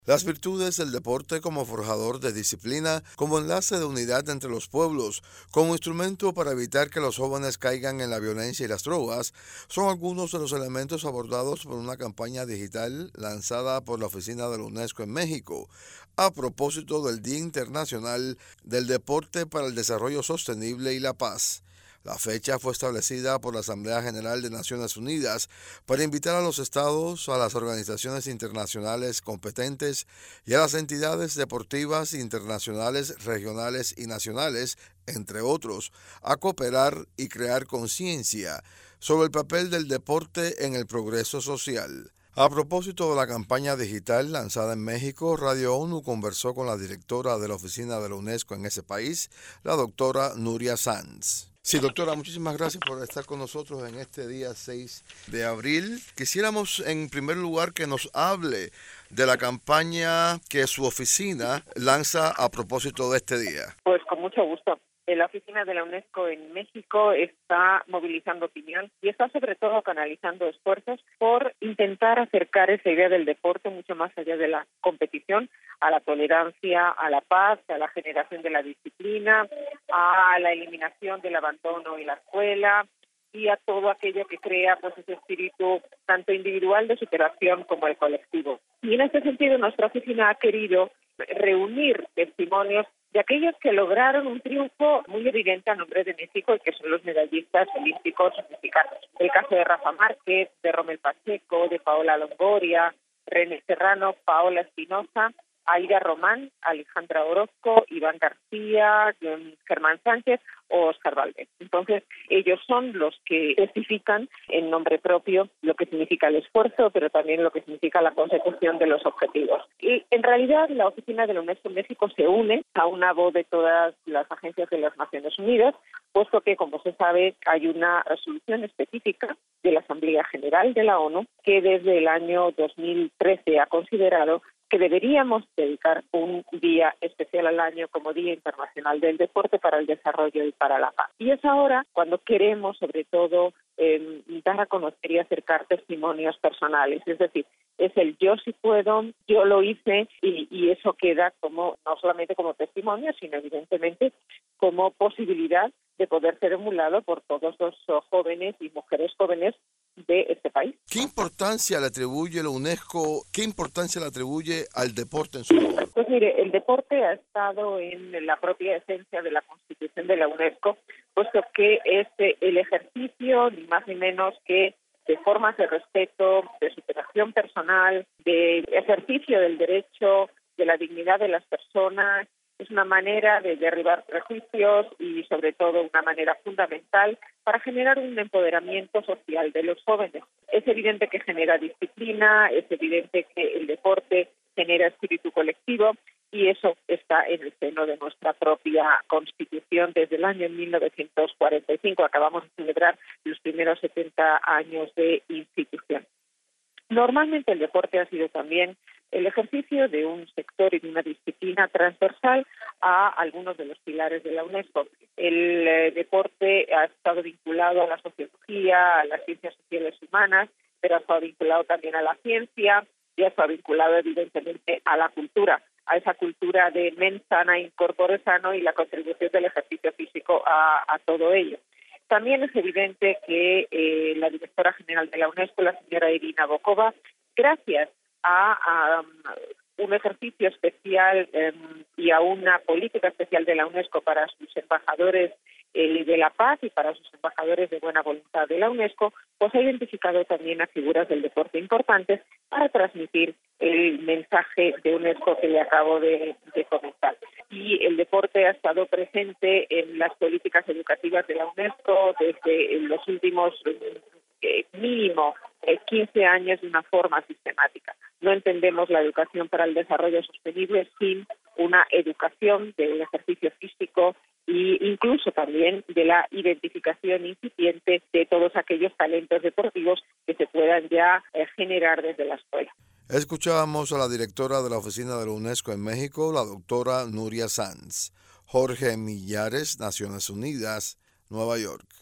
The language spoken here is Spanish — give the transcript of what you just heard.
Las virtudes del deporte como forjador de disciplina, como enlace de unidad entre los pueblos, como instrumento para evitar que los jóvenes caigan en la violencia y las drogas, son algunos de los elementos abordados por una campaña digital lanzada por la Oficina de la UNESCO en México, a propósito del Día Internacional del Deporte para el Desarrollo Sostenible y la Paz. La fecha fue establecida por la Asamblea General de Naciones Unidas para invitar a los estados, a las organizaciones internacionales competentes y a las entidades deportivas internacionales, regionales y nacionales, entre otros, a cooperar y crear conciencia sobre el papel del deporte en el progreso social. A propósito de la campaña digital lanzada en México, Radio ONU conversó con la directora de la Oficina de la UNESCO en ese país, la doctora Nuria Sanz. Sí, doctora, muchísimas gracias por estar con nosotros en este día 6 de abril. Quisiéramos, en primer lugar, que nos hable de la campaña que su oficina lanza a propósito de este día. Pues con mucho gusto. La oficina de la UNESCO en México está movilizando opinión y está sobre todo canalizando esfuerzos por intentar acercar esa idea del deporte mucho más allá de la competición, a la tolerancia, a la paz, a la generación de la disciplina, a la eliminación del abandono en la escuela y a todo aquello que crea pues ese espíritu tanto individual de superación como el colectivo. Y en este sentido nuestra oficina ha querido reunir testimonios de aquellos que lograron un triunfo muy evidente a nombre de México y que son los medallistas olímpicos mexicanos. El caso de Rafa Márquez, de Rommel Pacheco, de Paola Longoria, René Serrano, Paola Espinosa, Aida Román, Alejandra Orozco, Iván García, Germán Sánchez o Óscar Valdés. Entonces, ellos son los que testifican en nombre propio lo que significa el esfuerzo, pero también lo que significa la consecución de los objetivos. Y en realidad, la Oficina de la UNESCO en México se une a una voz de todas las agencias de las Naciones Unidas, puesto que, como se sabe, hay una resolución específica de la Asamblea General de la ONU que desde el año 2013 ha considerado que deberíamos dedicar un día especial al año como Día Internacional del Deporte para el Desarrollo y para la Paz. Y es ahora cuando queremos, sobre todo, dar a conocer y acercar testimonios personales. Es decir, es el yo sí puedo, yo lo hice y eso queda como no solamente como testimonio, sino evidentemente como posibilidad de poder ser emulado por todos los jóvenes y mujeres jóvenes de este país. ¿Qué importancia le atribuye la UNESCO, qué importancia le atribuye al deporte en su labor? Pues mire, el deporte ha estado en la propia esencia de la Constitución de la UNESCO, puesto que es el ejercicio, ni más ni menos que de formas de respeto, de superación personal, de ejercicio del derecho, de la dignidad de las personas. Es una manera de derribar prejuicios y, sobre todo, una manera fundamental para generar un empoderamiento social de los jóvenes. Es evidente que genera disciplina, es evidente que el deporte genera espíritu colectivo y eso está en el seno de nuestra propia Constitución desde el año 1945. Acabamos de celebrar los primeros 70 años de institución. Normalmente el deporte ha sido también el ejercicio de un sector y de una disciplina transversal a algunos de los pilares de la UNESCO. El deporte ha estado vinculado a la sociología, a las ciencias sociales humanas, pero ha estado vinculado también a la ciencia y ha estado vinculado evidentemente a la cultura, a esa cultura de mens sana in corpore sano y la contribución del ejercicio físico a todo ello. También es evidente que la directora general de la UNESCO, la señora Irina Bokova, gracias a un ejercicio especial y a una política especial de la UNESCO para sus embajadores de la paz y para sus embajadores de buena voluntad de la UNESCO, pues ha identificado también a figuras del deporte importantes para transmitir el mensaje de UNESCO que le acabo de comentar. Y el deporte ha estado presente en las políticas educativas de la UNESCO desde los últimos mínimo 15 años de una forma sistemática. No entendemos la educación para el desarrollo sostenible sin una educación del ejercicio físico e incluso también de la identificación incipiente de todos aquellos talentos deportivos que se puedan ya generar desde la escuela. Escuchábamos a la directora de la Oficina de la UNESCO en México, la doctora Nuria Sanz. Jorge Millares, Naciones Unidas, Nueva York.